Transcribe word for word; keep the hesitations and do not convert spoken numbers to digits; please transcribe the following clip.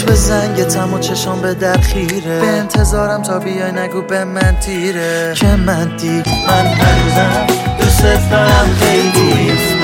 به زنگتم و چشم به در خیره، به انتظارم تا بیای نگو به من تیره که من دیگه من هنوزم دوست دارم خیلی.